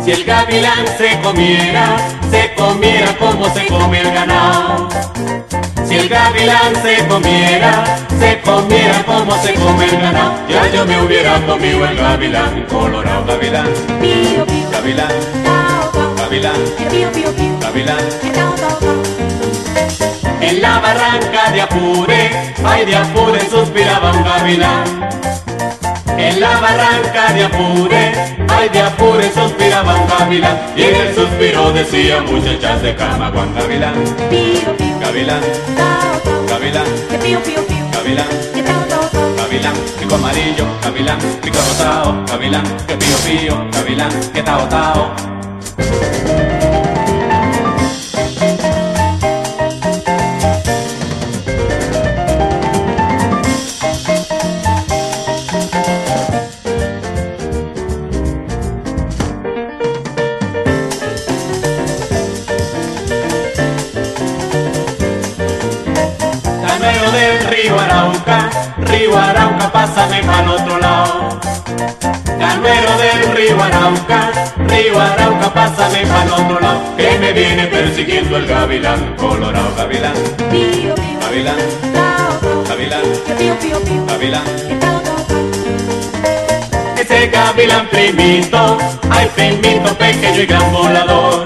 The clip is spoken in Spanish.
Si el gavilán se comiera como se come el ganado. Si el gavilán se comiera como se come el ganado. Ya yo me hubiera comido el gavilán, colorado gavilán. Pío, pío, Gavilán, tao, tao, gavilán, pío, pío, pío, gavilán. tao, tao, tao. En la barranca de Apure, ay de Apure suspiraba un gavilán. En la barranca de Apure, ay de Apure suspiraba un gavilán. Y en el suspiro decía muchachas de cama, Juan Gavilán. Pío, pío, Gavilán, tao, tao, gavilán, pío, pío, pío, gavilán, tao, tao, tao. gavilán, pico amarillo, gavilán, pico rosado, gavilán, que pío pío, gavilán, que tao tao. Carmelo del Río Arauca, pásame pa'l otro lado. Carmelo del Río Arauca, pásame pa'l otro lado. Que me viene persiguiendo el gavilán, colorado gavilán. Pío, pío, Gavilán, tao, tao, gavilán, pío, pío, pío, gavilán. tao, tao, tao. Ese gavilán primito, ay primito pequeño y gran volador.